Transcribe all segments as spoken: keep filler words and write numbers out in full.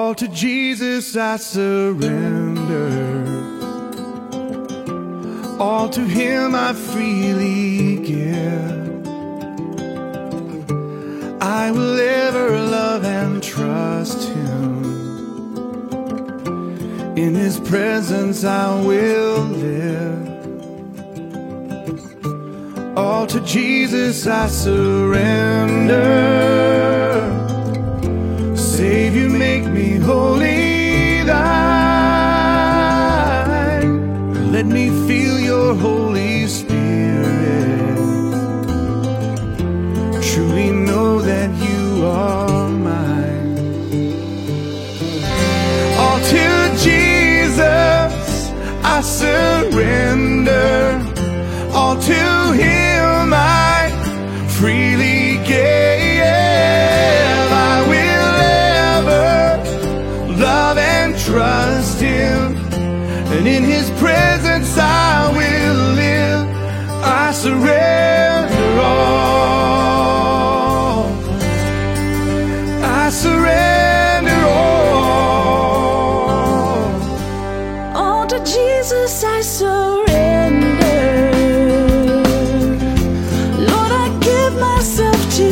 All to Jesus I surrender. All to Him I freely give. I will ever love and trust Him. In His presence I will live. All to Jesus I surrender. Savior, make me wholly thine. Let me feel your Holy Spirit. Truly know that you are mine. All to Jesus I surrender. All to Him I freely give. I will ever love and trust Him, and in His presence I will live. I surrender all. I surrender all. All to Jesus I surrender. Lord, I give myself to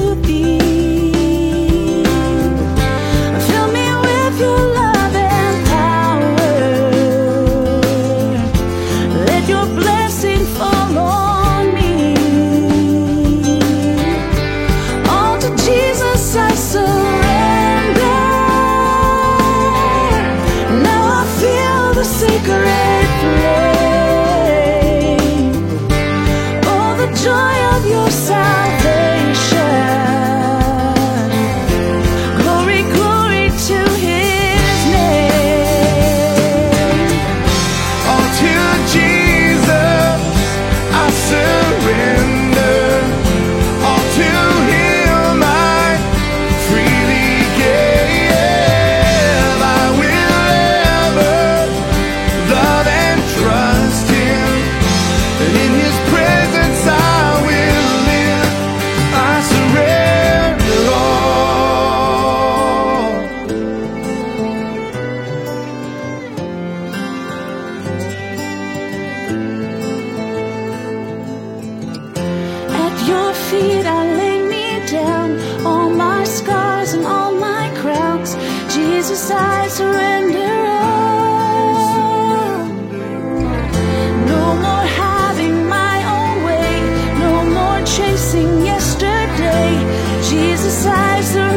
Thee. Fill me with your love and power. Let your blessing fall on me. All to Jesus I surrender. Now I feel the sacred flame. Oh, the joy of your salvation. Glory, glory to His name. All to Jesus I surrender. All to Him I freely give. I will ever love and trust Him, and in His presence I will live. I surrender all. At your feet I lay me down, all my scars and all my crowns. Jesus, I surrender all. No more having my own way, no more chasing yesterday. Jesus, I surrender.